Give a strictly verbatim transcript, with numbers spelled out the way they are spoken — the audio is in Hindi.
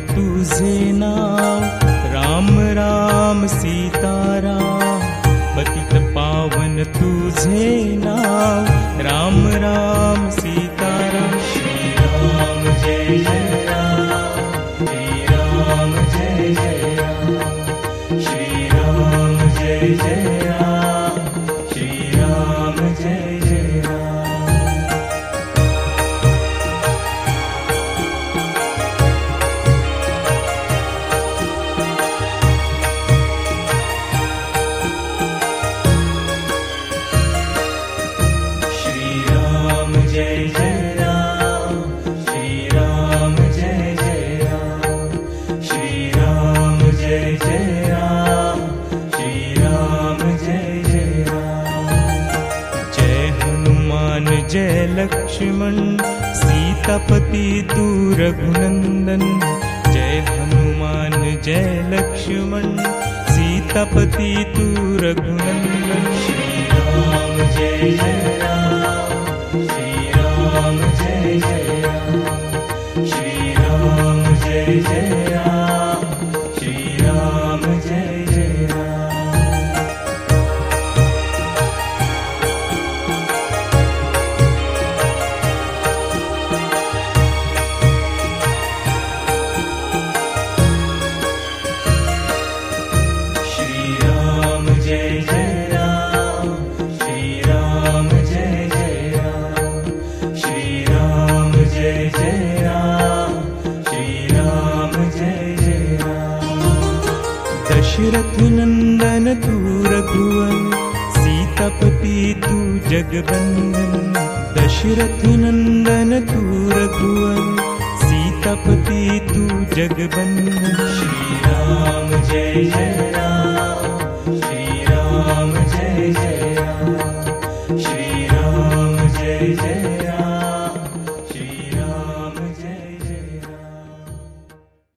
तुझे नाव, राम राम सीताराम। पतित पावन तुझे नाव, राम राम सीताराम। श्री राम जय जय राम, श्री राम जय जय राम, श्री राम जय जय राम, श्री राम जय जय राम। जय जय राम, श्री राम जय जय राम, श्री राम जय जय राम, श्री राम जय जय राम। जय हनुमान जय लक्ष्मण, सीतापति तू रघुनंदन। जय हनुमान जय लक्ष्मण, सीतापति तू रघुनंदन। श्री राम जय जय राम, श्री राम जय जय राम, श्री राम जय जय राम, श्री राम जय जय राम। श्री राम जय जय राम, श्री राम जय जय राम, श्री राम जय जय राम, श्री राम जय जय राम। दशरथ नंदन तू रघुवर, सीतापति तू जगबंदन। दशरथ नंदन तू रघुवर, सीतापति तू जगबंदन। श्री राम जय जय